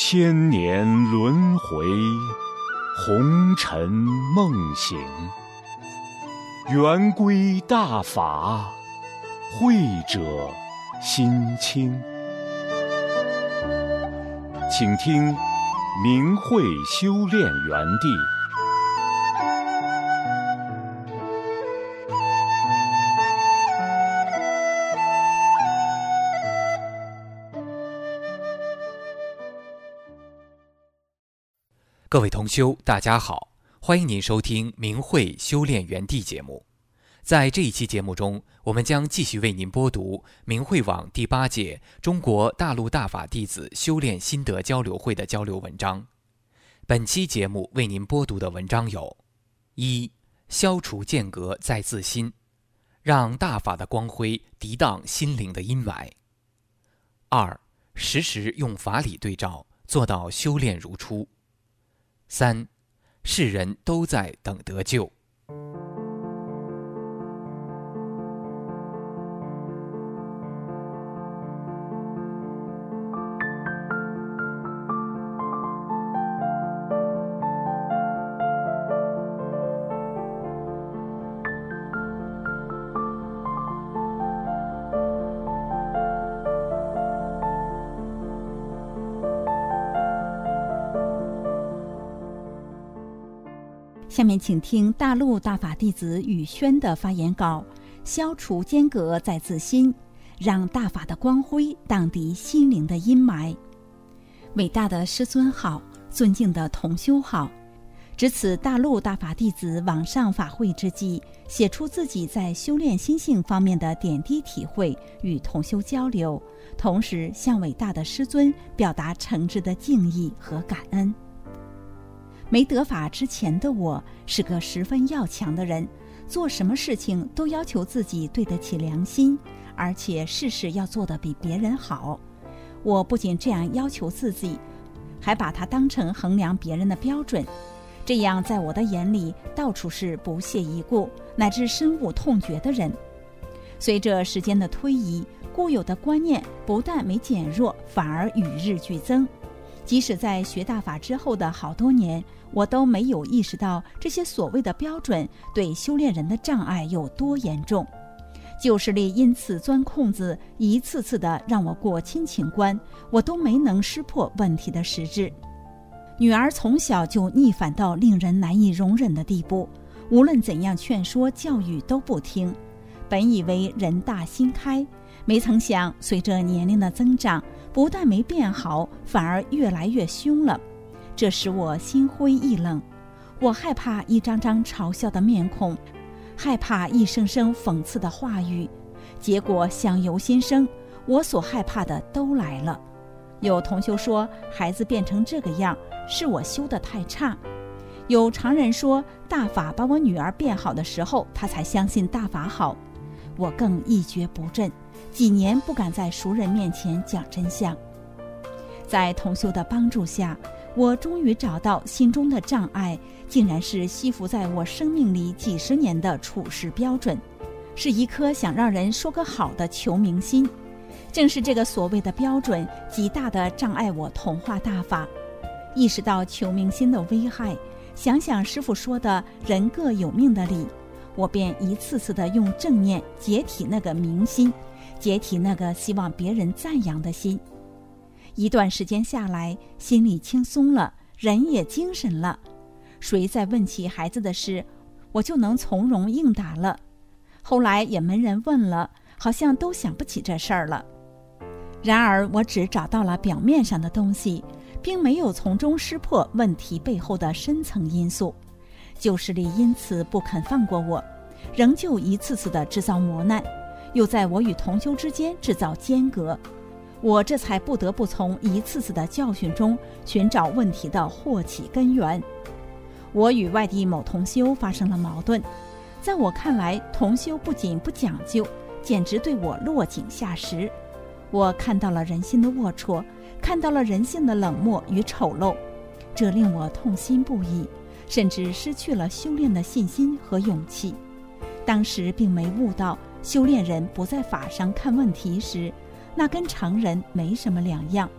千年轮回，红尘梦醒。圆规大法，慧者心清。请听明慧修炼园地。 各位同修，大家好，欢迎您收听明慧修炼园地节目。在这一期节目中，我们将继续为您播读明慧网第8届中国大陆大法弟子修炼心得交流会的交流文章。本期节目为您播读的文章有：一、消除间隔在自心，让大法的光辉涤荡心灵的阴霾；二、时时用法理对照，做到修炼如初；三、世人都在等得救。 下面请听大陆大法弟子宇轩的发言稿：消除间隔在自心，让大法的光辉荡涤心灵的阴霾。伟大的师尊好，尊敬的同修好，值此大陆大法弟子网上法会之际，写出自己在修炼心性方面的点滴体会，与同修交流，同时向伟大的师尊表达诚挚的敬意和感恩。没得法之前的我是个十分要强的人，做什么事情都要求自己对得起良心，而且事事要做得比别人好。我不仅这样要求自己，还把它当成衡量别人的标准，这样在我的眼里到处是不屑一顾乃至深恶痛绝的人。随着时间的推移，固有的观念不但没减弱，反而与日俱增。即使在学大法之后的好多年，我都没有意识到这些所谓的标准对修炼人的障碍有多严重。旧势力因此钻空子，一次次的让我过亲情关，我都没能识破问题的实质。女儿从小就逆反到令人难以容忍的地步，无论怎样劝说教育都不听。本以为人大心开，没曾想随着年龄的增长，不但没变好，反而越来越凶了。这使我心灰意冷。我害怕一张张嘲笑的面孔，害怕一声声讽刺的话语。结果相由心生，我所害怕的都来了。有同修说，孩子变成这个样，是我修得太差。有常人说，大法把我女儿变好的时候，她才相信大法好。我更一蹶不振，几年不敢在熟人面前讲真相。在同修的帮助下，我终于找到心中的障碍，竟然是吸附在我生命里几十年的处事标准，是一颗想让人说个好的求名心。正是这个所谓的标准，极大的障碍我同化大法。意识到求名心的危害，想想师父说的人各有命的理，我便一次次地用正念解体那个明心，解体那个希望别人赞扬的心。一段时间下来，心里轻松了，人也精神了。谁再问起孩子的事，我就能从容应答了。后来也没人问了，好像都想不起这事儿了。然而我只找到了表面上的东西，并没有从中识破问题背后的深层因素。旧势力因此不肯放过我，仍旧一次次地制造磨难，又在我与同修之间制造间隔。我这才不得不从一次次的教训中寻找问题的祸起根源。我与外地某同修发生了矛盾，在我看来，同修不仅不讲究，简直对我落井下石。我看到了人心的龌龊，看到了人性的冷漠与丑陋，这令我痛心不已，甚至失去了修炼的信心和勇气。当时并没悟到，修炼人不在法上看问题时，那跟常人没什么两样，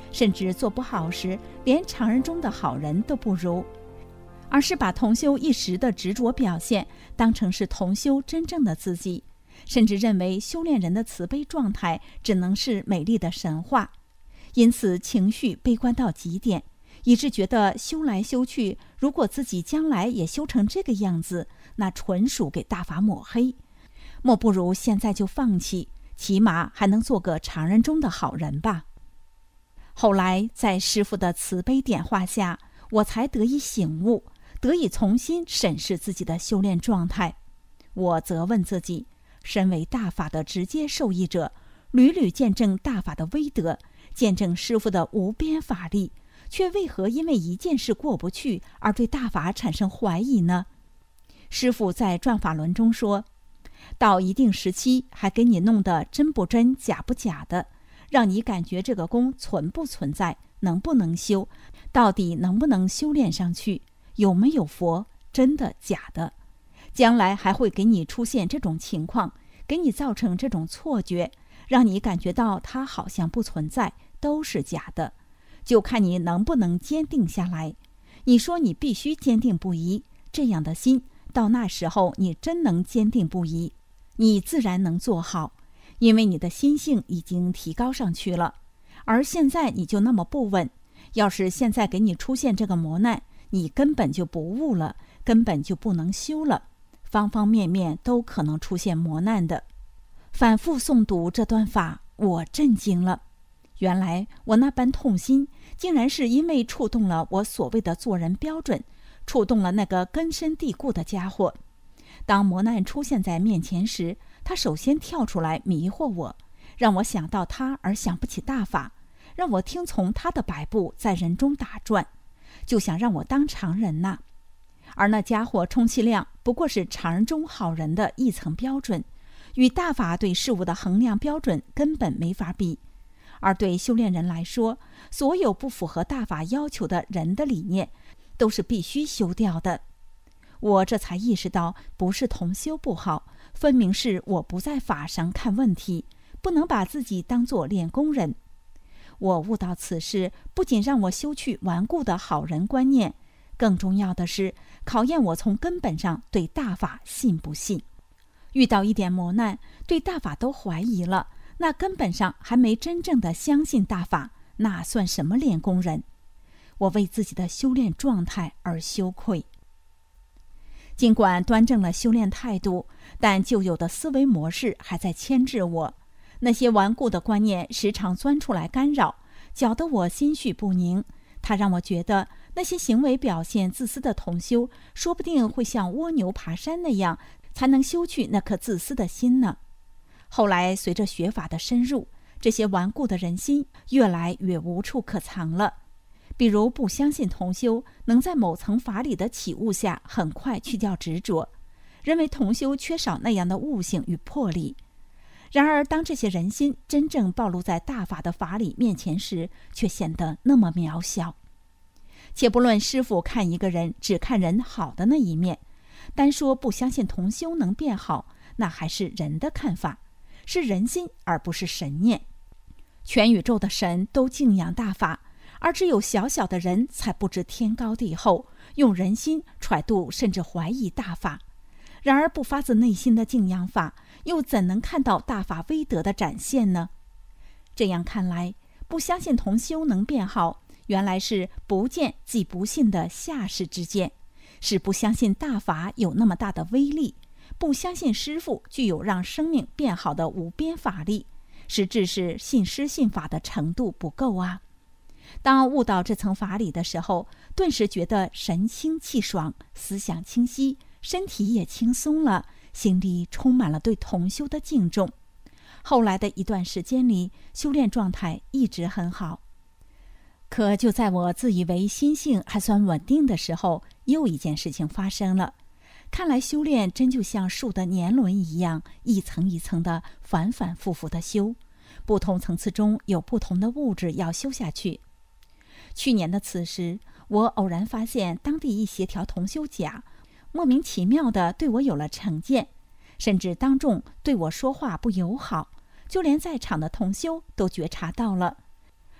甚至做不好时，连常人中的好人都不如，而是把同修一时的执着表现当成是同修真正的自己，甚至认为修炼人的慈悲状态只能是美丽的神话，因此情绪悲观到极点，以致觉得修来修去，如果自己将来也修成这个样子，那纯属给大法抹黑，莫不如现在就放弃，起码还能做个常人中的好人吧。后来在师父的慈悲点化下，我才得以醒悟，得以重新审视自己的修炼状态。我责问自己，身为大法的直接受益者，屡屡见证大法的威德，见证师父的无边法力，却为何因为一件事过不去而对大法产生怀疑呢？师父在转法轮中说，到一定时期还给你弄得真不真假不假的，让你感觉这个功存不存在，能不能修，到底能不能修炼上去，有没有佛，真的假的，将来还会给你出现这种情况，给你造成这种错觉，让你感觉到它好像不存在，都是假的，就看你能不能坚定下来。你说你必须坚定不移，这样的心到那时候你真能坚定不移，你自然能做好，因为你的心性已经提高上去了。而现在你就那么不稳，要是现在给你出现这个磨难，你根本就不悟了，根本就不能修了，方方面面都可能出现磨难的。反复诵读这段法，我震惊了，原来我那般痛心，竟然是因为触动了我所谓的做人标准，触动了那个根深蒂固的家伙。当磨难出现在面前时，他首先跳出来迷惑我，让我想到他而想不起大法，让我听从他的摆布在人中打转，就想让我当常人呐。而那家伙充其量不过是常人中好人的一层标准，与大法对事物的衡量标准根本没法比。而对修炼人来说，所有不符合大法要求的人的理念都是必须修掉的。我这才意识到，不是同修不好，分明是我不在法上看问题，不能把自己当作练功人。我悟到此事，不仅让我修去顽固的好人观念，更重要的是考验我从根本上对大法信不信。遇到一点磨难，对大法都怀疑了，那根本上还没真正的相信大法，那算什么练功人？我为自己的修炼状态而羞愧。尽管端正了修炼态度，但旧有的思维模式还在牵制我，那些顽固的观念时常钻出来干扰，搅得我心绪不宁。它让我觉得那些行为表现自私的同修，说不定会像蜗牛爬山那样，才能修去那颗自私的心呢。后来随着学法的深入，这些顽固的人心越来越无处可藏了。比如不相信同修能在某层法理的起悟下很快去掉执着，认为同修缺少那样的悟性与魄力。然而当这些人心真正暴露在大法的法理面前时，却显得那么渺小。且不论师父看一个人只看人好的那一面，单说不相信同修能变好，那还是人的看法，是人心而不是神念。全宇宙的神都敬仰大法，而只有小小的人才不知天高地厚，用人心揣度甚至怀疑大法。然而不发自内心的敬仰法，又怎能看到大法威德的展现呢？这样看来，不相信同修能变好，原来是不见即不信的下士之见，是不相信大法有那么大的威力，不相信师父具有让生命变好的无边法力，实质是信师信法的程度不够啊。当悟到这层法理的时候，顿时觉得神清气爽，思想清晰，身体也轻松了，心里充满了对同修的敬重。后来的一段时间里，修炼状态一直很好。可就在我自以为心性还算稳定的时候，又一件事情发生了。看来修炼真就像树的年轮一样，一层一层的反反复复的修，不同层次中有不同的物质要修下去。去年的此时，我偶然发现当地一协调同修甲莫名其妙地对我有了成见，甚至当众对我说话不友好，就连在场的同修都觉察到了。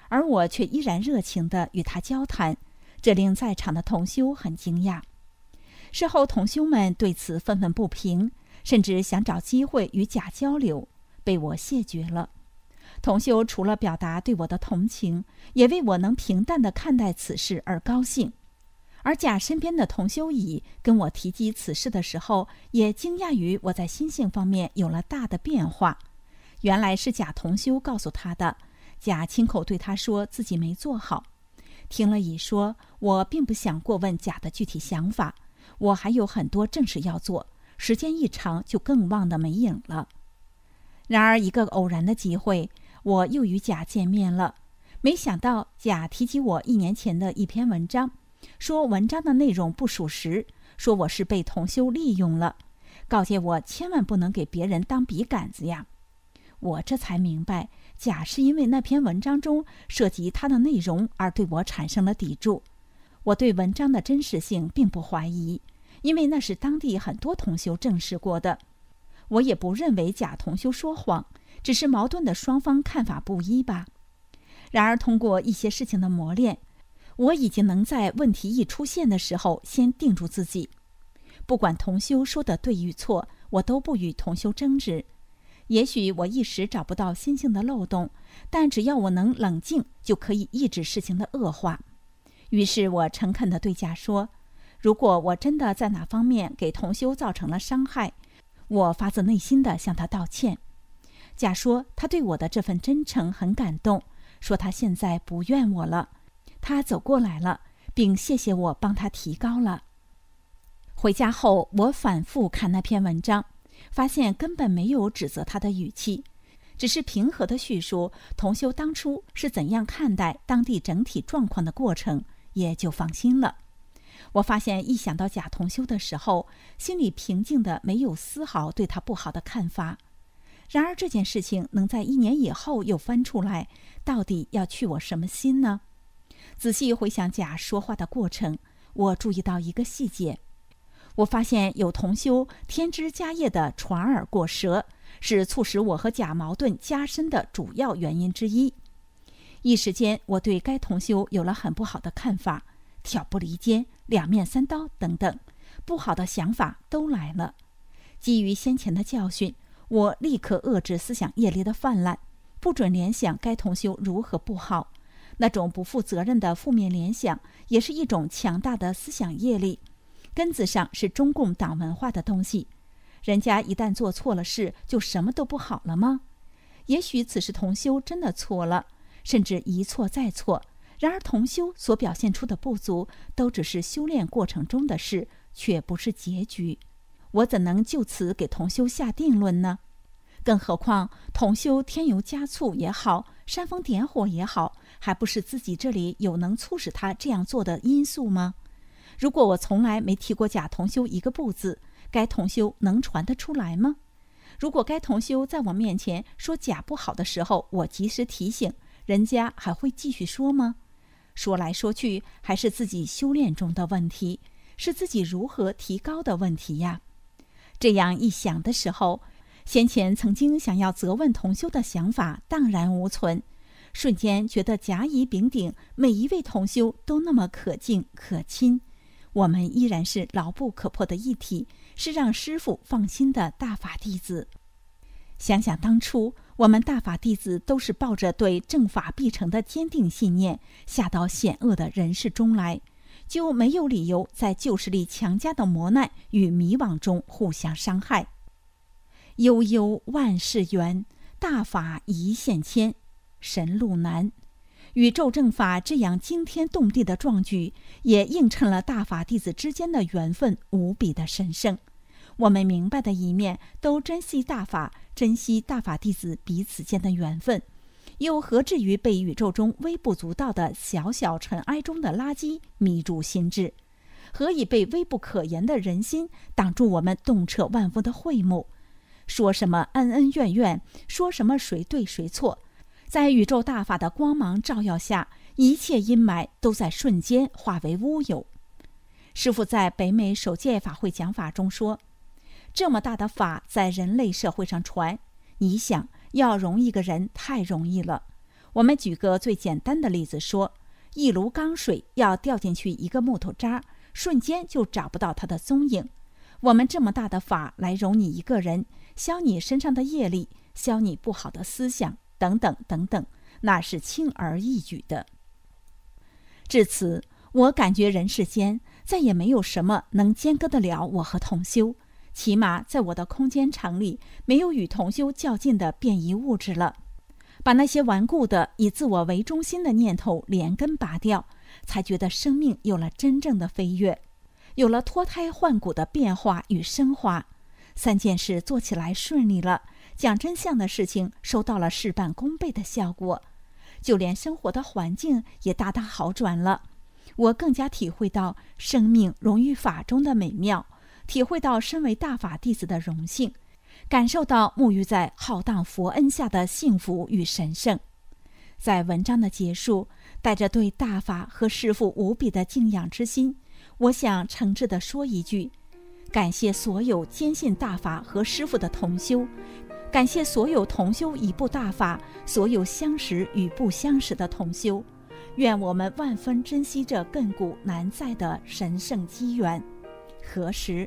而我却依然热情地与他交谈，这令在场的同修很惊讶。事后同修们对此愤愤不平，甚至想找机会与甲交流，被我谢绝了。同修除了表达对我的同情，也为我能平淡地看待此事而高兴。而甲身边的同修乙跟我提及此事的时候，也惊讶于我在心性方面有了大的变化。原来是甲同修告诉他的，甲亲口对他说自己没做好。听了乙说，我并不想过问甲的具体想法，我还有很多正事要做，时间一长就更忘得没影了。然而一个偶然的机会，我又与甲见面了。没想到甲提及我1年前的一篇文章，说文章的内容不属实，说我是被同修利用了，告诫我千万不能给别人当笔杆子呀。我这才明白，甲是因为那篇文章中涉及他的内容而对我产生了抵触。我对文章的真实性并不怀疑，因为那是当地很多同修证实过的。我也不认为甲同修说谎，只是矛盾的双方看法不一吧。然而通过一些事情的磨练，我已经能在问题一出现的时候先定住自己。不管同修说的对与错，我都不与同修争执。也许我一时找不到心性的漏洞，但只要我能冷静，就可以抑制事情的恶化。于是我诚恳地对甲说，如果我真的在哪方面给同修造成了伤害，我发自内心地向他道歉。甲说他对我的这份真诚很感动，说他现在不怨我了，他走过来了，并谢谢我帮他提高了。回家后，我反复看那篇文章，发现根本没有指责他的语气，只是平和地叙述同修当初是怎样看待当地整体状况的过程，也就放心了。我发现一想到甲同修的时候，心里平静的没有丝毫对他不好的看法。然而这件事情能在1年以后又翻出来，到底要去我什么心呢？仔细回想甲说话的过程，我注意到一个细节。我发现有同修添枝加叶的传耳过舌，是促使我和甲矛盾加深的主要原因之一。一时间，我对该同修有了很不好的看法，挑拨离间、两面三刀等等，不好的想法都来了。基于先前的教训，我立刻遏制思想业力的泛滥，不准联想该同修如何不好。那种不负责任的负面联想，也是一种强大的思想业力，根子上是中共党文化的东西。人家一旦做错了事，就什么都不好了吗？也许此时同修真的错了，甚至一错再错，然而同修所表现出的不足，都只是修炼过程中的事，却不是结局。我怎能就此给同修下定论呢？更何况同修添油加醋也好，煽风点火也好，还不是自己这里有能促使他这样做的因素吗？如果我从来没提过甲同修一个不字，该同修能传得出来吗？如果该同修在我面前说甲不好的时候，我及时提醒，人家还会继续说吗？说来说去，还是自己修炼中的问题，是自己如何提高的问题呀。这样一想的时候，先前曾经想要责问同修的想法荡然无存，瞬间觉得甲乙丙丁每一位同修都那么可敬可亲，我们依然是牢不可破的一体，是让师父放心的大法弟子。想想当初我们大法弟子都是抱着对正法必成的坚定信念，下到险恶的人世中来，就没有理由在旧势力强加的磨难与迷惘中互相伤害。悠悠万事圆，大法一线牵，神路难。宇宙正法这样惊天动地的壮举，也映衬了大法弟子之间的缘分无比的神圣。我们明白的一面，都珍惜大法，珍惜大法弟子彼此间的缘分，又何至于被宇宙中微不足道的小小尘埃中的垃圾迷住心智？何以被微不可言的人心挡住我们洞彻万物的慧目？说什么恩恩怨怨，说什么谁对谁错，在宇宙大法的光芒照耀下，一切阴霾都在瞬间化为乌有。师父在北美首届法会讲法中说，这么大的法在人类社会上传，你想要容一个人太容易了， 我们举个最简单的例子说，一炉缸水要掉进去一个木头渣，瞬间就找不到它的踪影。我们这么大的法来容你一个人，消你身上的业力，消你不好的思想，等等等等，那是轻而易举的。至此，我感觉人世间再也没有什么能间隔得了我和同修，起码在我的空间场里，没有与同修较劲的变异物质了。把那些顽固的以自我为中心的念头连根拔掉，才觉得生命有了真正的飞跃，有了脱胎换骨的变化与升华。3件事做起来顺利了，讲真相的事情收到了事半功倍的效果，就连生活的环境也大大好转了。我更加体会到生命融于法中的美妙，体会到身为大法弟子的荣幸，感受到沐浴在浩荡佛恩下的幸福与神圣。在文章的结束，带着对大法和师父无比的敬仰之心，我想诚挚地说一句：感谢所有坚信大法和师父的同修，感谢所有同修一部大法，所有相识与不相识的同修。愿我们万分珍惜这亘古难再的神圣机缘。何时？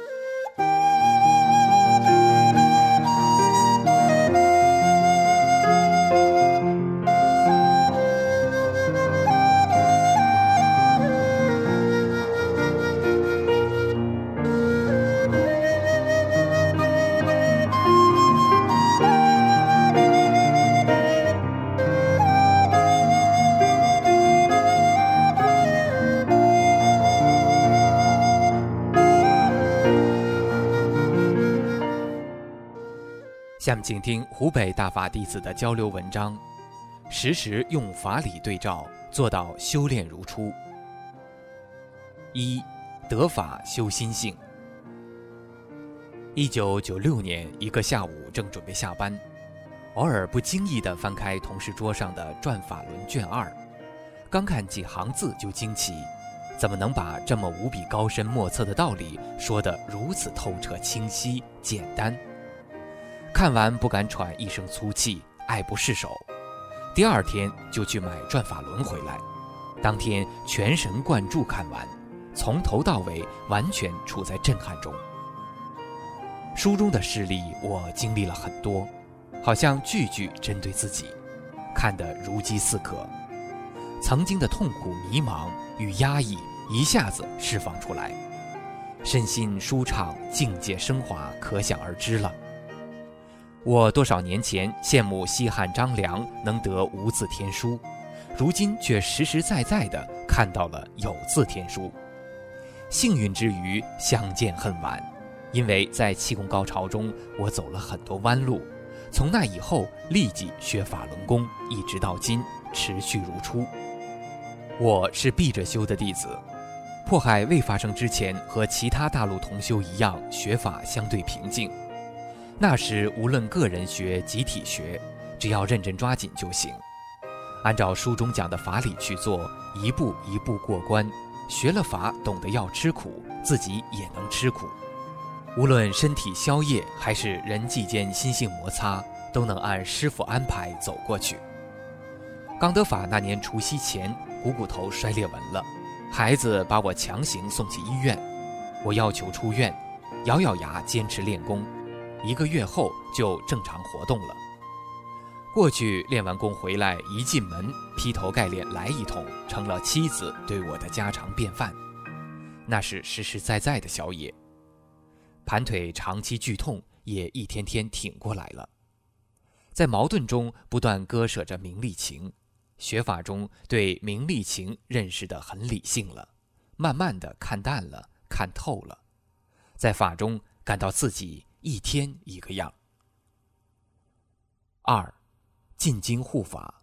下面请听湖北大法弟子的交流文章，时时用法理对照，做到修炼如初。1. 得法修心性。1996年一个下午，正准备下班，偶尔不经意地翻开同事桌上的《转法轮》卷2，刚看几行字就惊奇，怎么能把这么无比高深莫测的道理说得如此透彻清晰简单？看完不敢喘一声粗气，爱不释手。第2天就去买《转法轮》回来，当天全神贯注看完，从头到尾完全处在震撼中。书中的事例我经历了很多，好像句句针对自己，看得如饥似渴。曾经的痛苦、迷茫与压抑一下子释放出来，身心舒畅，境界升华，可想而知了。我多少年前羡慕西汉张良能得无字天书，如今却实实在在地看到了有字天书。幸运之余，相见恨晚，因为在气功高潮中，我走了很多弯路，从那以后立即学法轮功，一直到今持续如初。我是闭着修的弟子，迫害未发生之前，和其他大陆同修一样，学法相对平静。那时无论个人学、集体学，只要认真抓紧就行，按照书中讲的法理去做，一步一步过关。学了法，懂得要吃苦，自己也能吃苦。无论身体消业，还是人际间心性摩擦，都能按师父安排走过去。刚得法那年除夕前，股骨头摔裂纹了，孩子把我强行送去医院，我要求出院，咬咬牙坚持练功，1个月后就正常活动了。过去练完功回来，一进门劈头盖脸来一通，成了妻子对我的家常便饭。那是实实在在的宵夜，盘腿长期剧痛也一天天挺过来了。在矛盾中不断割舍着名利情，学法中对名利情认识得很理性了，慢慢的看淡了，看透了，在法中感到自己一天一个样。2. 进京护法。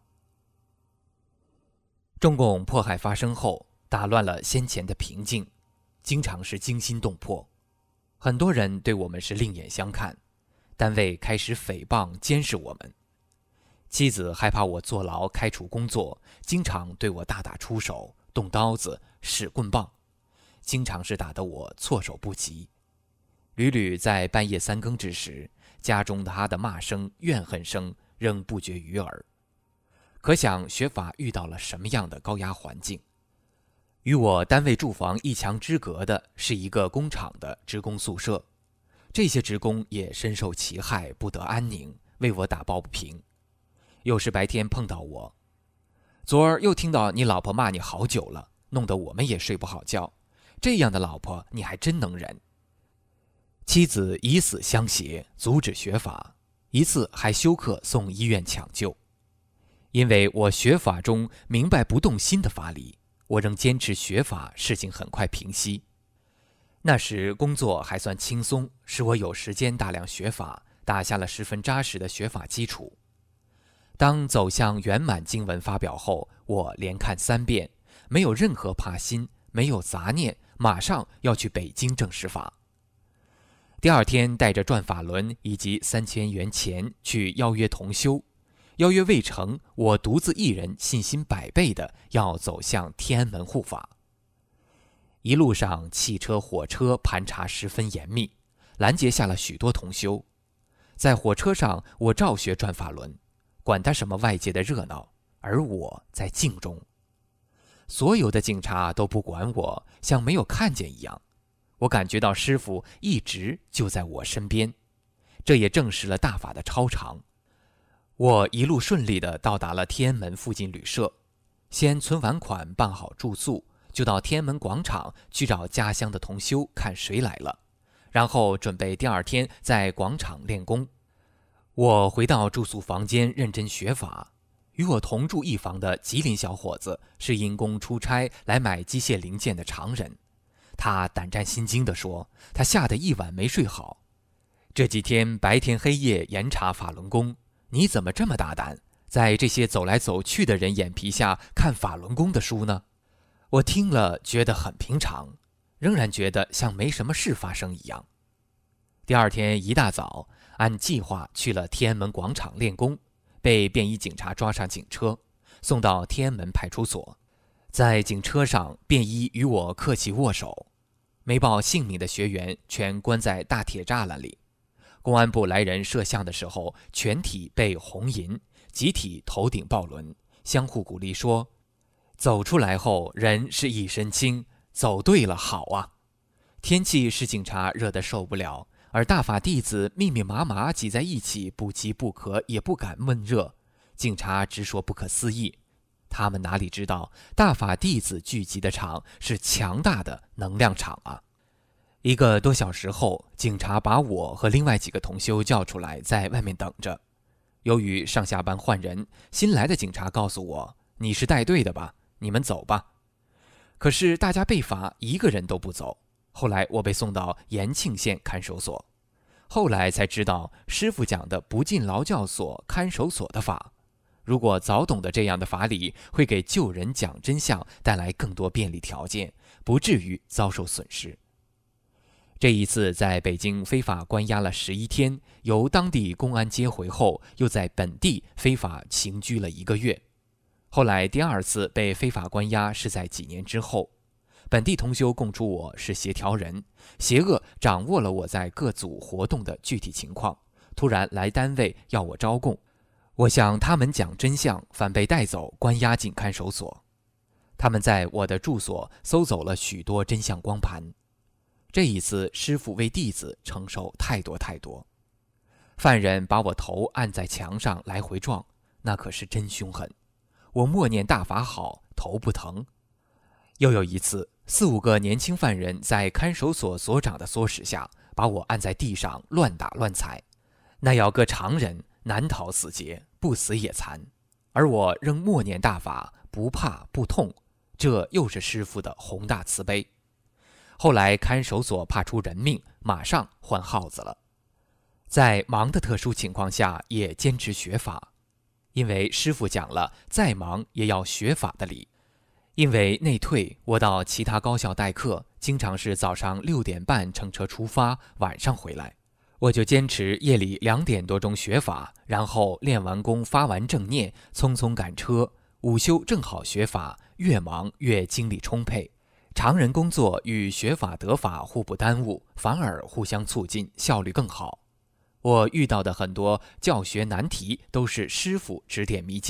中共迫害发生后，打乱了先前的平静，经常是惊心动魄，很多人对我们是另眼相看，单位开始诽谤监视我们。妻子害怕我坐牢开除工作，经常对我大打出手，动刀子使棍棒，经常是打得我措手不及。屡屡在半夜3更之时，家中他的骂声怨恨声仍不绝于耳。 可想学法遇到了什么样的高压环境。与我单位住房一墙之隔的是一个工厂的职工宿舍，这些职工也深受其害，不得安宁，为我打抱不平。又是白天碰到我，昨儿又听到你老婆骂你好久了，弄得我们也睡不好觉，这样的老婆你还真能忍。妻子以死相胁，阻止学法，一次还休克送医院抢救。因为我学法中明白不动心的法理，我仍坚持学法，事情很快平息。那时工作还算轻松，使我有时间大量学法，打下了十分扎实的学法基础。当走向圆满经文发表后，我连看3遍，没有任何怕心，没有杂念，马上要去北京正实法。第二天带着转法轮以及3000元钱去邀约同修，邀约未成，我独自一人信心100倍的要走向天安门护法。一路上汽车火车盘查十分严密，拦截下了许多同修。在火车上我照学转法轮，管他什么外界的热闹，而我在静中。所有的警察都不管我，像没有看见一样。我感觉到师父一直就在我身边，这也证实了大法的超常。我一路顺利地到达了天安门附近旅社，先存完款办好住宿，就到天安门广场去找家乡的同修看谁来了，然后准备第二天在广场练功。我回到住宿房间认真学法。与我同住一房的吉林小伙子是因公出差来买机械零件的常人，他胆战心惊地说，他吓得一晚没睡好。这几天白天黑夜严查法轮功，你怎么这么大胆，在这些走来走去的人眼皮下看法轮功的书呢？我听了觉得很平常，仍然觉得像没什么事发生一样。第二天一大早，按计划去了天安门广场练功，被便衣警察抓上警车，送到天安门派出所。在警车上，便衣与我客气握手。没报姓名的学员全关在大铁栅栏里。公安部来人摄像的时候，全体被红银，集体头顶抱轮，相互鼓励说，走出来后人是一身轻，走对了，好啊。天气使警察热得受不了，而大法弟子密密麻麻挤在一起，不饥不渴，也不敢闷热。警察直说不可思议，他们哪里知道大法弟子聚集的场是强大的能量场啊。1个多小时后，警察把我和另外几个同修叫出来，在外面等着。由于上下班换人，新来的警察告诉我，你是带队的吧，你们走吧。可是大家被罚，1个人都不走。后来我被送到延庆县看守所，后来才知道师父讲的不进劳教所看守所的法，如果早懂得这样的法理，会给救人讲真相带来更多便利条件，不至于遭受损失。这一次在北京非法关押了11天，由当地公安接回后，又在本地非法刑拘了1个月。后来第2次被非法关押是在几年之后。本地同修供出我是协调人，邪恶掌握了我在各组活动的具体情况，突然来单位要我招供。我向他们讲真相，反被带走关押进看守所。他们在我的住所搜走了许多真相光盘。这一次师父为弟子承受太多。犯人把我头按在墙上来回撞，那可是真凶狠。我默念大法好，头不疼。又有一次，4、5个年轻犯人在看守所所长的唆使下，把我按在地上乱打乱踩。那要搁常人，难逃死劫，不死也残。而我仍默念大法，不怕不痛，这又是师父的宏大慈悲。后来看守所怕出人命，马上换号子了。在忙的特殊情况下，也坚持学法，因为师父讲了，再忙也要学法的理。因为内退，我到其他高校代课，经常是早上6点半乘车出发，晚上回来。我就坚持夜里2点多钟学法，然后练完功发完正念，匆匆赶车，午休正好学法，越忙越精力充沛。常人工作与学法得法互不耽误，反而互相促进，效率更好。我遇到的很多教学难题都是师父指点迷津，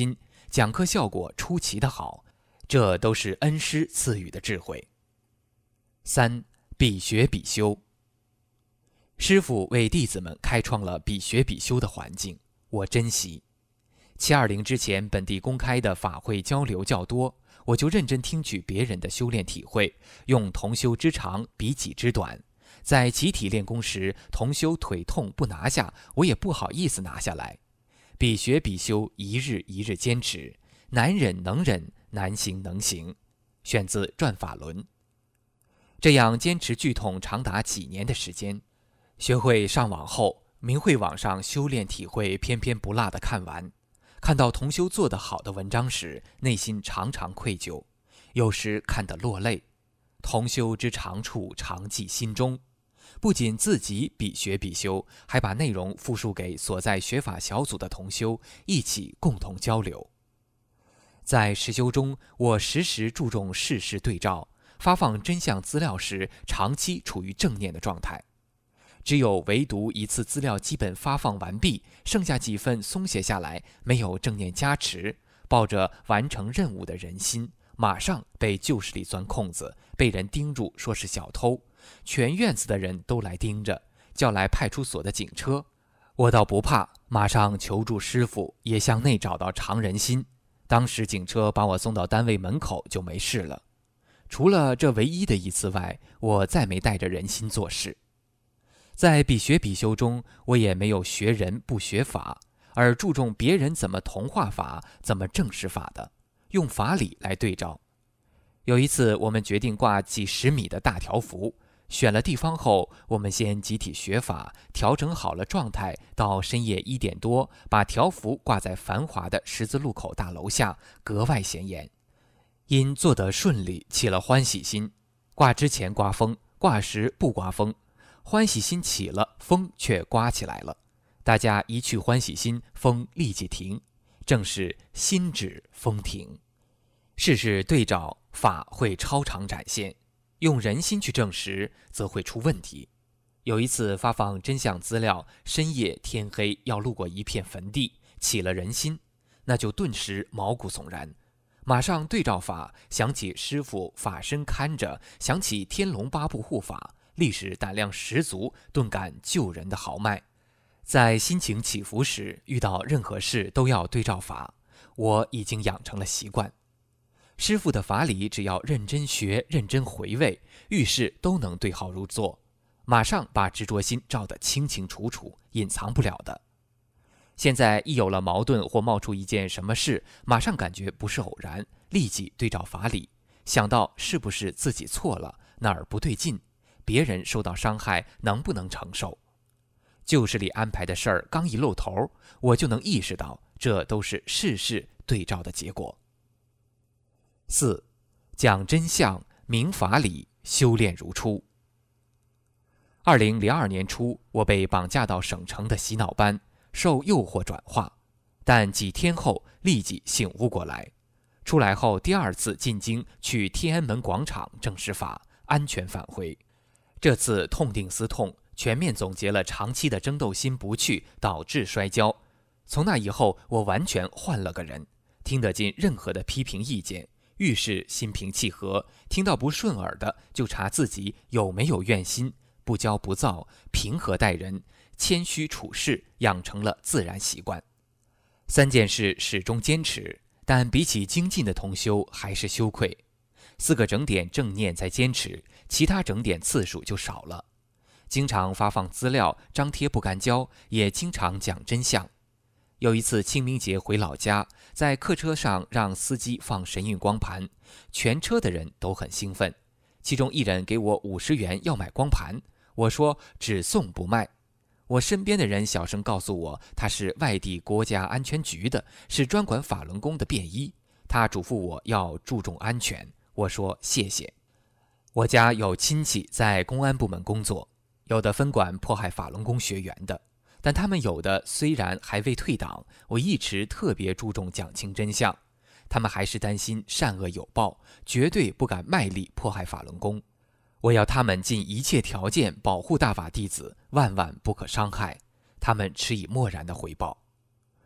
讲课效果出奇的好，这都是恩师赐予的智慧。3. 必学必修。师父为弟子们开创了必学必修的环境，我珍惜。720之前本地公开的法会交流较多，我就认真听取别人的修炼体会，用同修之长比己之短。在集体练功时，同修腿痛不拿下，我也不好意思拿下来。必学必修，一日一日坚持，难忍能忍，难行能行。选自《转法轮》。这样坚持剧痛长达几年的时间，学会上网后，明慧网上修炼体会偏偏不落地看完。看到同修做得好的文章时，内心常常愧疚，有时看得落泪。同修之长处常记心中，不仅自己必学必修，还把内容复述给所在学法小组的同修，一起共同交流。在实修中，我时时注重事实对照，发放真相资料时长期处于正念的状态。只有唯独一次资料基本发放完毕，剩下几份松懈下来，没有正念加持，抱着完成任务的人心，马上被旧势力钻空子，被人盯住说是小偷，全院子的人都来盯着，叫来派出所的警车。我倒不怕，马上求助师父，也向内找到常人心。当时警车把我送到单位门口就没事了。除了这唯一的一次外，我再没带着人心做事。在必学必修中，我也没有学人不学法，而注重别人怎么同化法，怎么证实法的，用法理来对照。有一次，我们决定挂几十米的大条幅，选了地方后，我们先集体学法，调整好了状态，到深夜1点多，把条幅挂在繁华的十字路口大楼下，格外显眼。因做得顺利，起了欢喜心。挂之前刮风，挂时不刮风，欢喜心起了，风却刮起来了。大家一去欢喜心，风立即停，正是心止风停。事事对照，法会超常展现；用人心去证实，则会出问题。有一次发放真相资料，深夜天黑要路过一片坟地，起了人心，那就顿时毛骨悚然。马上对照法，想起师父法身看着，想起天龙八部护法，立时胆量十足，顿感救人的豪迈。在心情起伏时，遇到任何事都要对照法，我已经养成了习惯。师父的法理只要认真学，认真回味，遇事都能对号入座，马上把执着心照得清清楚楚，隐藏不了的。现在一有了矛盾或冒出一件什么事，马上感觉不是偶然，立即对照法理，想到是不是自己错了，哪儿不对劲，别人受到伤害能不能承受。旧势力安排的事儿刚一露头，我就能意识到这都是事事对照的结果。4. 讲真相，明法理，修炼如初。2002年初，我被绑架到省城的洗脑班，受诱惑转化，但几天后立即醒悟过来。出来后第2次进京，去天安门广场证实法，安全返回。这次痛定思痛，全面总结了长期的争斗心不去导致摔跤。从那以后，我完全换了个人，听得进任何的批评意见，遇事心平气和，听到不顺耳的就查自己有没有怨心，不骄不躁，平和待人，谦虚处事，养成了自然习惯。3件事始终坚持，但比起精进的同修还是羞愧。4个整点正念在坚持，其他整点次数就少了。经常发放资料，张贴不干胶，也经常讲真相。有一次清明节回老家，在客车上让司机放神韵光盘，全车的人都很兴奋。其中一人给我50元要买光盘，我说只送不卖。我身边的人小声告诉我，他是外地国家安全局的，是专管法轮功的便衣。他嘱咐我要注重安全，我说谢谢。我家有亲戚在公安部门工作，有的分管迫害法轮功学员的，但他们有的虽然还未退党，我一直特别注重讲清真相，他们还是担心善恶有报，绝对不敢卖力迫害法轮功。我要他们尽一切条件保护大法弟子，万万不可伤害，他们持以漠然的回报。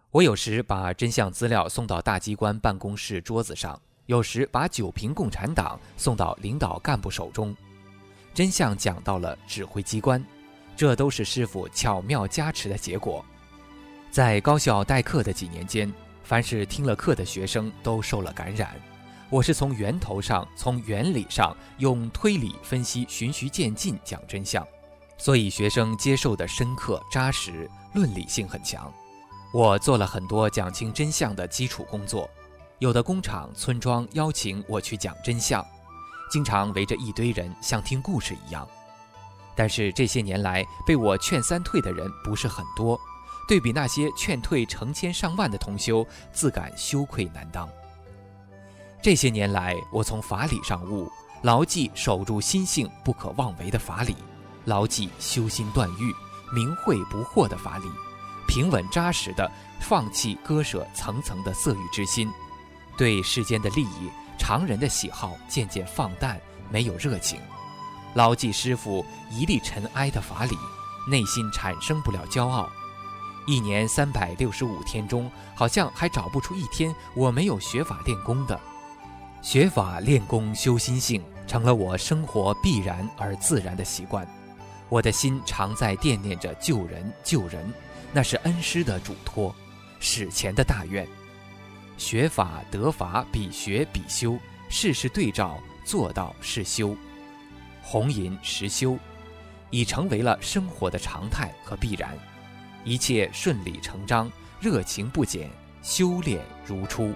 我有时把真相资料送到大机关办公室桌子上，有时把九评共产党送到领导干部手中。真相讲到了指挥机关，这都是师傅巧妙加持的结果。在高校代课的几年间，凡是听了课的学生都受了感染。我是从源头上，从原理上，用推理分析，循序渐进讲真相，所以学生接受的深刻扎实，论理性很强。我做了很多讲清真相的基础工作，有的工厂、村庄邀请我去讲真相，经常围着一堆人，像听故事一样。但是这些年来被我劝三退的人不是很多，对比那些劝退成千上万的同修，自感羞愧难当。这些年来，我从法理上悟，牢记守住心性不可妄为的法理，牢记修心断欲、明慧不惑的法理，平稳扎实地放弃割舍层层的色欲之心，对世间的利益、常人的喜好渐渐放淡，没有热情，牢记师父一粒尘埃的法理，内心产生不了骄傲。一年365天中，好像还找不出一天我没有学法练功的。学法练功修心性，成了我生活必然而自然的习惯。我的心常在惦念着救人，那是恩师的嘱托，史前的大愿。学法得法，比学比修，事事对照，做到是修。红银实修，已成为了生活的常态和必然。一切顺理成章，热情不减，修炼如初。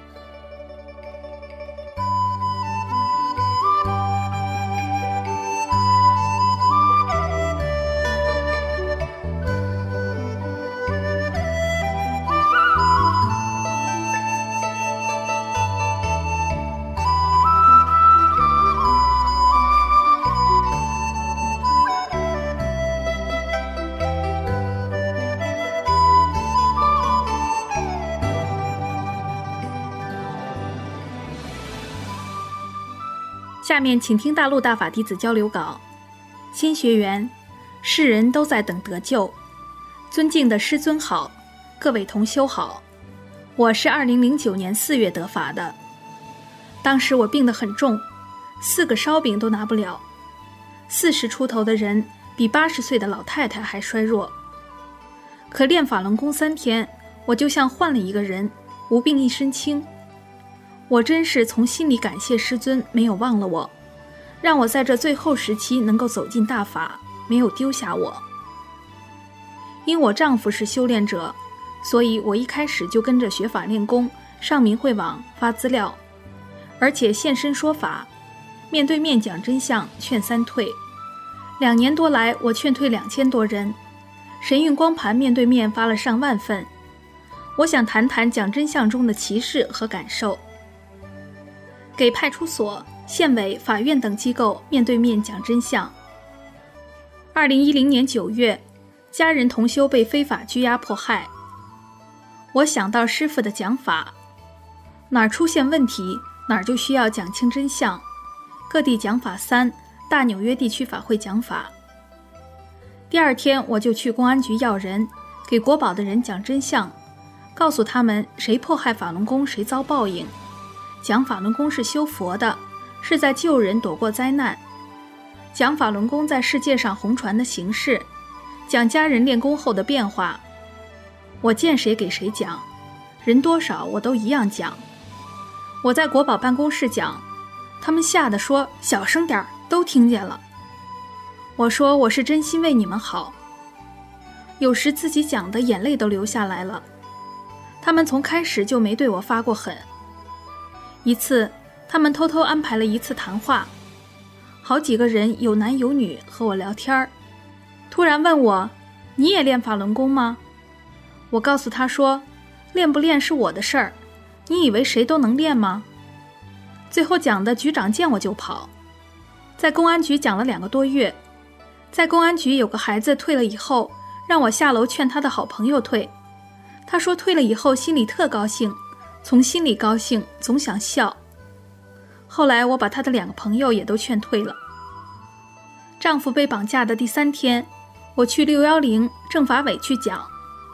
下面请听大陆大法弟子交流稿。新学员，世人都在等得救，尊敬的师尊好，各位同修好。我是2009年4月得法的，当时我病得很重，4个烧饼都拿不了，40出头的人比80岁的老太太还衰弱。可练法轮功3天，我就像换了一个人，无病一身轻。我真是从心里感谢师尊没有忘了我，让我在这最后时期能够走进大法，没有丢下我。因我丈夫是修炼者，所以我一开始就跟着学法练功，上明慧网发资料，而且现身说法，面对面讲真相，劝三退。2年多来，我劝退2000多人，神韵光盘面对面发了上万份。我想谈谈讲真相中的启示和感受。给派出所、县委、法院等机构面对面讲真相。2010年9月，家人同修被非法拘押迫害。我想到师父的讲法，哪儿出现问题，哪儿就需要讲清真相。各地讲法3，大纽约地区法会讲法。第2天，我就去公安局要人，给国保的人讲真相，告诉他们谁迫害法轮功，谁遭报应。讲法轮功是修佛的，是在救人躲过灾难。讲法轮功在世界上红传的形式，讲家人练功后的变化。我见谁给谁讲，人多少我都一样讲。我在国保办公室讲，他们吓得说小声点，都听见了。我说我是真心为你们好。有时自己讲的眼泪都流下来了。他们从开始就没对我发过狠。一次，他们偷偷安排了一次谈话，好几个人有男有女和我聊天，突然问我：“你也练法轮功吗？”我告诉他说：“练不练是我的事儿，你以为谁都能练吗？”最后讲的局长见我就跑，在公安局讲了2个多月，在公安局有个孩子退了以后，让我下楼劝他的好朋友退，他说退了以后心里特高兴。从心里高兴，总想笑。后来我把他的2个朋友也都劝退了。丈夫被绑架的第3天，我去610政法委去讲。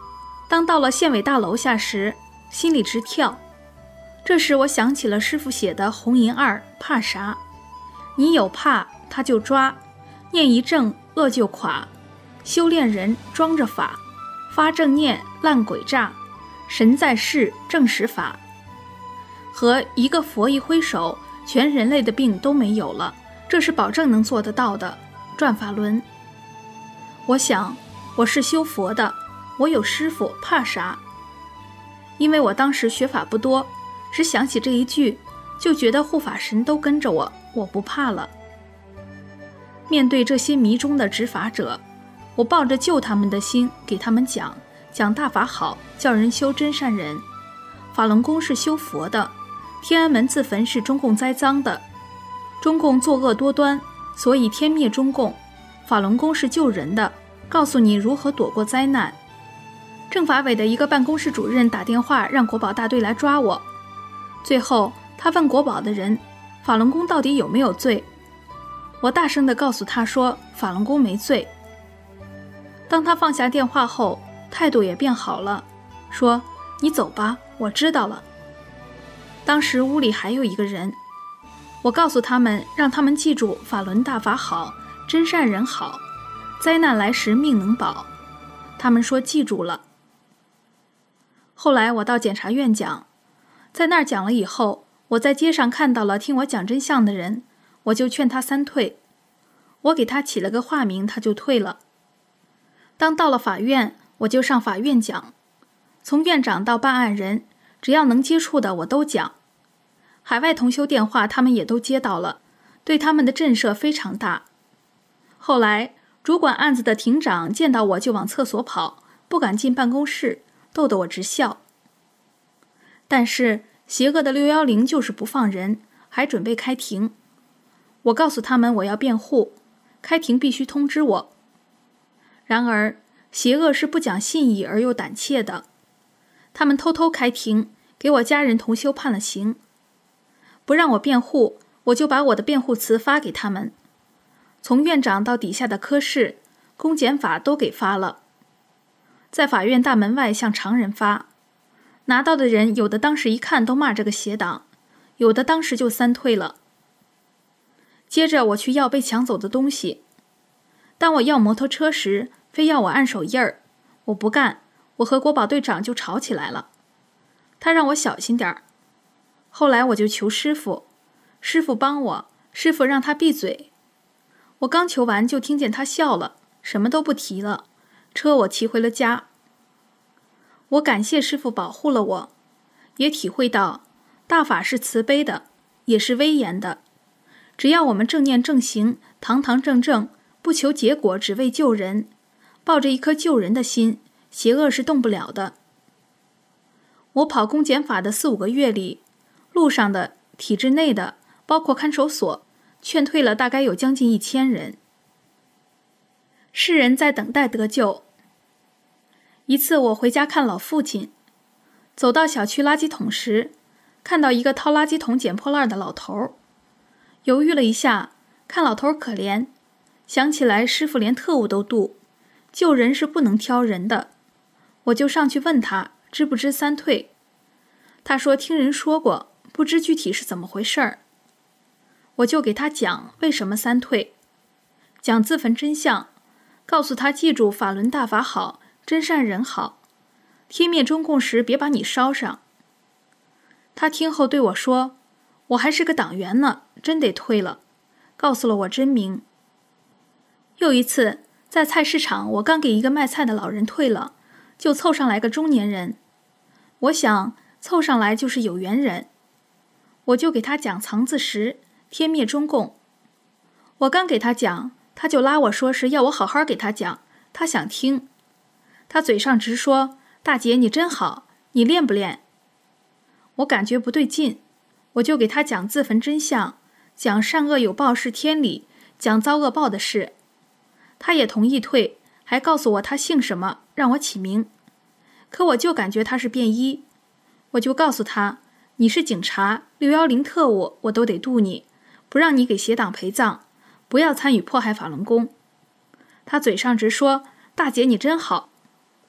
当到了县委大楼下时，心里直跳。这时我想起了师父写的红银二，怕啥？你有怕他就抓，念一正恶就垮，修炼人装着法，发正念烂鬼诈，神在世正实法。和一个佛一挥手，全人类的病都没有了，这是保证能做得到的。转法轮。我想，我是修佛的，我有师父，怕啥？因为我当时学法不多，只想起这一句，就觉得护法神都跟着我，我不怕了。面对这些迷中的执法者，我抱着救他们的心，给他们讲大法好，叫人修真善人。法轮功是修佛的，天安门自焚是中共栽赃的，中共作恶多端，所以天灭中共。法轮功是救人的，告诉你如何躲过灾难。政法委的一个办公室主任打电话让国保大队来抓我，最后他问国保的人，法轮功到底有没有罪？我大声地告诉他说，法轮功没罪。当他放下电话后，态度也变好了，说你走吧，我知道了。当时屋里还有一个人，我告诉他们，让他们记住法轮大法好，真善人好，灾难来时命能保。他们说记住了。后来我到检察院讲，在那儿讲了以后，我在街上看到了听我讲真相的人，我就劝他三退。我给他起了个化名，他就退了。当到了法院，我就上法院讲，从院长到办案人，只要能接触的我都讲。海外同修电话他们也都接到了，对他们的震慑非常大。后来主管案子的庭长见到我就往厕所跑，不敢进办公室，逗得我直笑。但是邪恶的610就是不放人，还准备开庭。我告诉他们我要辩护，开庭必须通知我。然而邪恶是不讲信义而又胆怯的，他们偷偷开庭，给我家人同修判了刑。不让我辩护，我就把我的辩护词发给他们，从院长到底下的科室、公检法都给发了，在法院大门外向常人发。拿到的人有的当时一看都骂这个邪党，有的当时就三退了。接着我去要被抢走的东西，当我要摩托车时，非要我按手印儿，我不干，我和国保队长就吵起来了，他让我小心点儿。后来我就求师父，师父帮我，师父让他闭嘴。我刚求完就听见他笑了，什么都不提了，车我骑回了家。我感谢师父保护了我，也体会到大法是慈悲的，也是威严的。只要我们正念正行，堂堂正正，不求结果，只为救人，抱着一颗救人的心，邪恶是动不了的。我跑公检法的4-5个月里，路上的、体制内的，包括看守所，劝退了大概有将近1000人。世人在等待得救。一次我回家看老父亲，走到小区垃圾桶时，看到一个掏垃圾桶捡破烂的老头，犹豫了一下，看老头可怜，想起来师父连特务都渡，救人是不能挑人的，我就上去问他知不知三退。他说听人说过，不知具体是怎么回事儿。我就给他讲为什么三退，讲自焚真相，告诉他记住法轮大法好，真善人好，天灭中共时别把你烧上。他听后对我说，我还是个党员呢，真得退了，告诉了我真名。又一次在菜市场，我刚给一个卖菜的老人退了，就凑上来个中年人，我想凑上来就是有缘人，我就给他讲藏字石，天灭中共。我刚给他讲，他就拉我说是要我好好给他讲，他想听。他嘴上直说，大姐你真好，你练不练？我感觉不对劲，我就给他讲自焚真相，讲善恶有报是天理，讲遭恶报的事。他也同意退，还告诉我他姓什么，让我起名。可我就感觉他是便衣，我就告诉他，你是警察，610特务，我都得渡你，不让你给邪党陪葬，不要参与迫害法轮功。他嘴上直说，大姐你真好。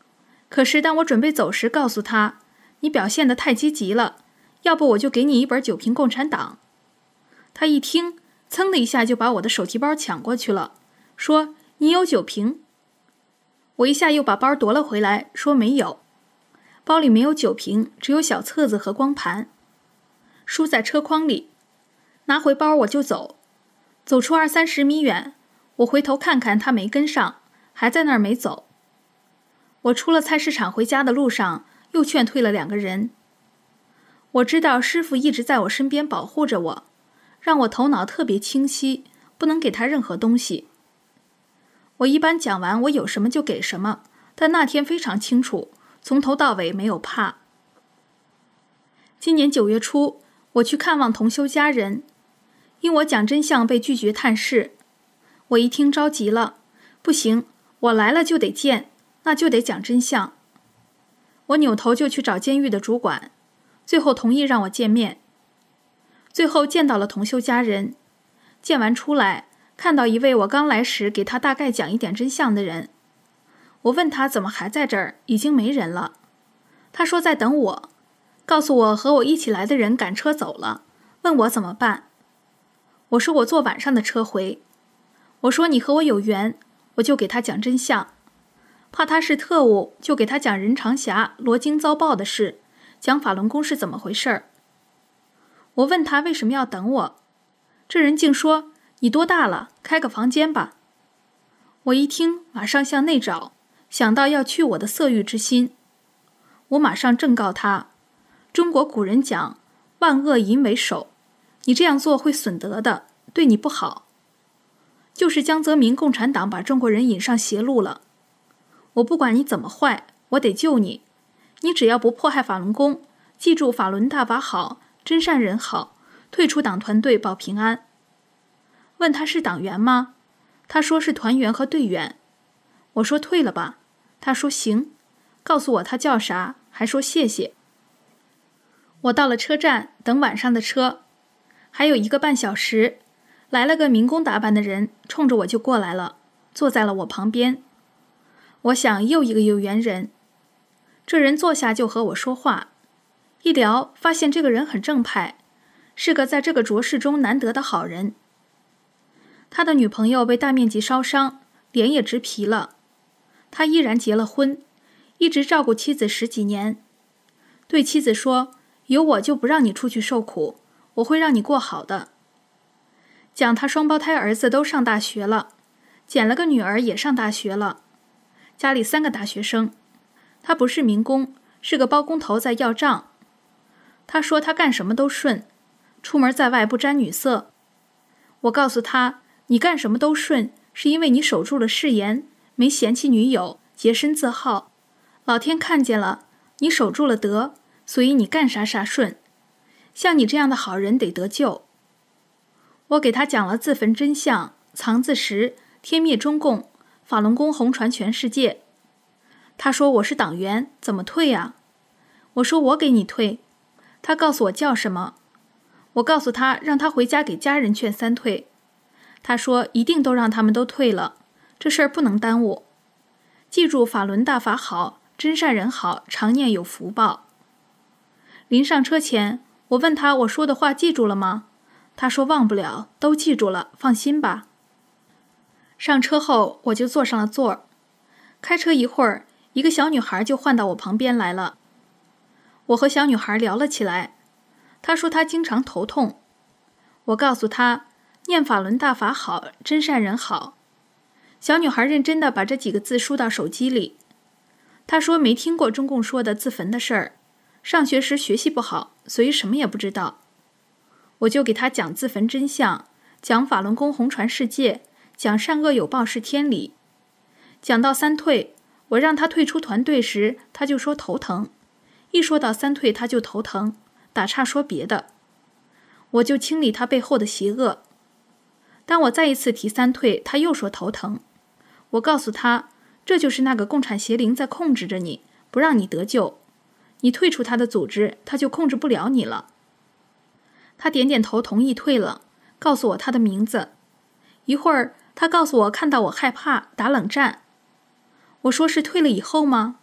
可是当我准备走时，告诉他，你表现得太积极了，要不我就给你一本《九评共产党》。他一听，噌的一下就把我的手提包抢过去了，说你有9评。我一下又把包夺了回来，说没有，包里没有9评，只有小册子和光盘，书在车筐里。拿回包我就走，走出20-30米远，我回头看看他没跟上，还在那儿没走。我出了菜市场回家的路上，又劝退了2个人。我知道师父一直在我身边保护着我，让我头脑特别清晰，不能给他任何东西。我一般讲完我有什么就给什么，但那天非常清楚，从头到尾没有怕。今年9月初，我去看望同修家人，因我讲真相被拒绝探视。我一听着急了，不行，我来了就得见，那就得讲真相。我扭头就去找监狱的主管，最后同意让我见面。最后见到了同修家人，见完出来，看到一位我刚来时给他大概讲一点真相的人。我问他怎么还在这儿，已经没人了。他说在等我，告诉我和我一起来的人赶车走了，问我怎么办。我说我坐晚上的车回。我说你和我有缘，我就给他讲真相。怕他是特务，就给他讲任长霞、罗京遭报的事，讲法轮功是怎么回事。我问他为什么要等我，这人竟说你多大了，开个房间吧。我一听，马上向内找，想到要去我的色欲之心。我马上正告他，中国古人讲万恶淫为首，你这样做会损德的，对你不好。就是江泽民共产党把中国人引上邪路了。我不管你怎么坏，我得救你。你只要不迫害法轮功，记住法轮大法好，真善人好，退出党团队保平安。问他是党员吗？他说是团员和队员。我说退了吧。他说行，告诉我他叫啥，还说谢谢。我到了车站，等晚上的车，还有1个半小时，来了个民工打扮的人，冲着我就过来了，坐在了我旁边。我想又一个有缘人。这人坐下就和我说话，一聊发现这个人很正派，是个在这个浊世中难得的好人。他的女朋友被大面积烧伤，脸也直皮了，他依然结了婚，一直照顾妻子10几年。对妻子说，有我就不让你出去受苦，我会让你过好的。讲他双胞胎儿子都上大学了，捡了个女儿也上大学了，家里3个大学生。他不是民工，是个包工头，在要账。他说他干什么都顺，出门在外不沾女色。我告诉他，你干什么都顺，是因为你守住了誓言，没嫌弃女友，洁身自好。老天看见了，你守住了德，所以你干啥啥顺。像你这样的好人得得救。我给他讲了自焚真相、藏字石、天灭中共、法轮功红传全世界。他说我是党员，怎么退啊？我说我给你退。他告诉我叫什么，我告诉他让他回家给家人劝3退。他说一定都让他们都退了，这事儿不能耽误。记住法轮大法好，真善人好，常念有福报。临上车前，我问他我说的话记住了吗？他说忘不了，都记住了，放心吧。上车后我就坐上了座，开车一会儿，一个小女孩就换到我旁边来了。我和小女孩聊了起来，她说她经常头痛。我告诉她，念法轮大法好，真善人好。小女孩认真地把这几个字输到手机里。她说没听过中共说的自焚的事儿，上学时学习不好，所以什么也不知道。我就给她讲自焚真相，讲法轮功红传世界，讲善恶有报是天理。讲到3退，我让她退出团队时，她就说头疼。一说到3退，她就头疼，打岔说别的。我就清理她背后的邪恶。当我再一次提3退，她又说头疼。我告诉她，这就是那个共产邪灵在控制着你，不让你得救。你退出他的组织，他就控制不了你了。他点点头同意退了，告诉我他的名字。一会儿，他告诉我看到我害怕，打冷战。我说是退了以后吗？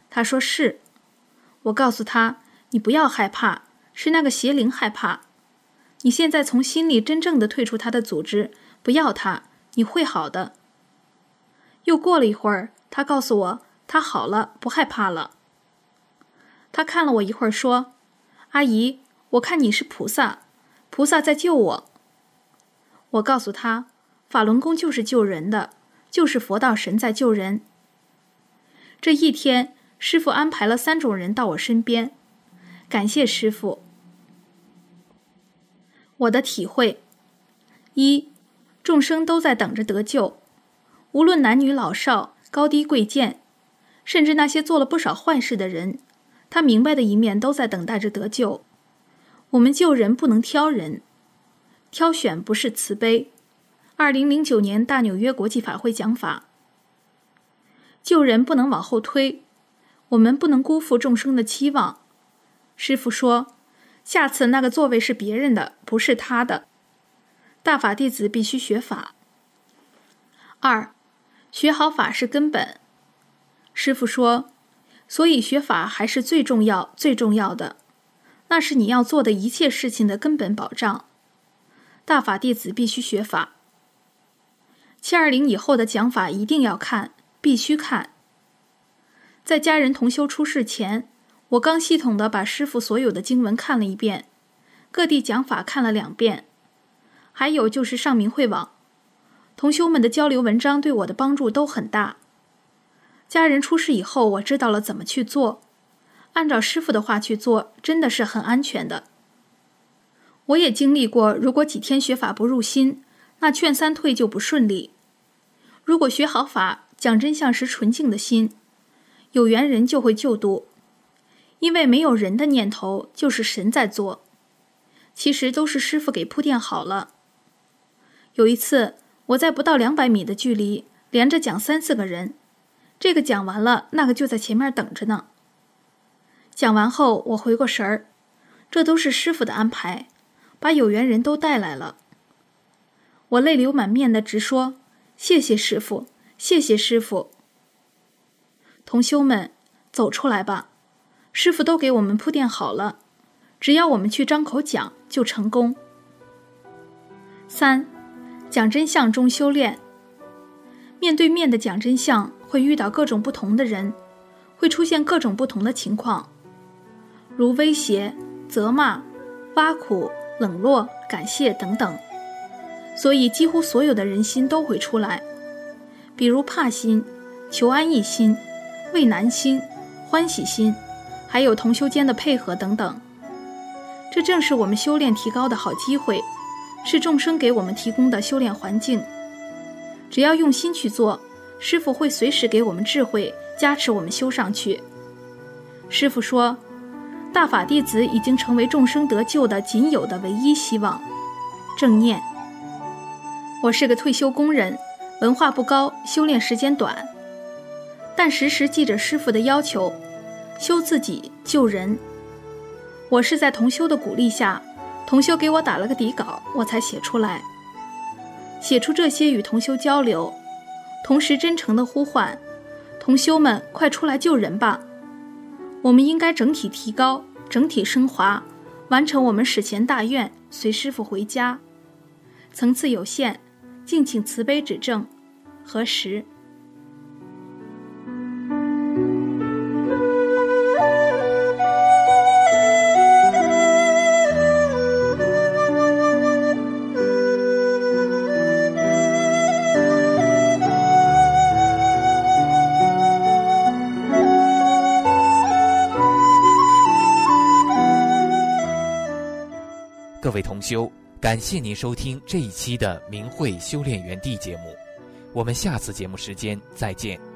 他说是。我告诉他，你不要害怕，是那个邪灵害怕。你现在从心里真正的退出他的组织，不要他，你会好的。又过了一会儿，他告诉我，他好了，不害怕了。他看了我一会儿说，阿姨，我看你是菩萨，菩萨在救我。我告诉他，法轮功就是救人的，就是佛道神在救人。这一天，师父安排了3种人到我身边，感谢师父。我的体会：一，众生都在等着得救，无论男女老少、高低贵贱，甚至那些做了不少坏事的人，他明白的一面都在等待着得救。我们救人不能挑人，挑选不是慈悲。2009年大纽约国际法会讲法。救人不能往后推，我们不能辜负众生的期望。师父说，下次那个座位是别人的，不是他的。大法弟子必须学法。2，学好法是根本。师父说，所以学法还是最重要、最重要的，那是你要做的一切事情的根本保障。大法弟子必须学法。720以后的讲法一定要看，必须看。在家人同修出事前，我刚系统地把师父所有的经文看了一遍，各地讲法看了2遍，还有就是上明慧网，同修们的交流文章对我的帮助都很大。家人出事以后，我知道了怎么去做，按照师父的话去做，真的是很安全的。我也经历过，如果几天学法不入心，那劝3退就不顺利。如果学好法，讲真相时纯净的心，有缘人就会救度。因为没有人的念头，就是神在做，其实都是师父给铺垫好了。有一次，我在不到200米的距离，连着讲3、4个人，这个讲完了，那个就在前面等着呢。讲完后，我回过神儿，这都是师父的安排，把有缘人都带来了。我泪流满面的直说，谢谢师父，谢谢师父。同修们，走出来吧，师父都给我们铺垫好了，只要我们去张口讲，就成功。3，讲真相中修炼。面对面的讲真相，会遇到各种不同的人，会出现各种不同的情况，如威胁、责骂、挖苦、冷落、感谢等等。所以几乎所有的人心都会出来，比如怕心、求安逸心、畏难心、欢喜心，还有同修间的配合等等。这正是我们修炼提高的好机会，是众生给我们提供的修炼环境。只要用心去做，师父会随时给我们智慧，加持我们修上去。师父说，大法弟子已经成为众生得救的仅有的唯一希望。正念。我是个退休工人，文化不高，修炼时间短，但时时记着师父的要求，修自己，救人。我是在同修的鼓励下，同修给我打了个底稿，我才写出来。写出这些与同修交流，同时真诚的呼唤，同修们快出来救人吧。我们应该整体提高，整体升华，完成我们史前大愿，随师父回家。层次有限，敬请慈悲指正。何时？ 各位同修，感谢您收听这一期的明慧修炼园地节目，我们下次节目时间再见。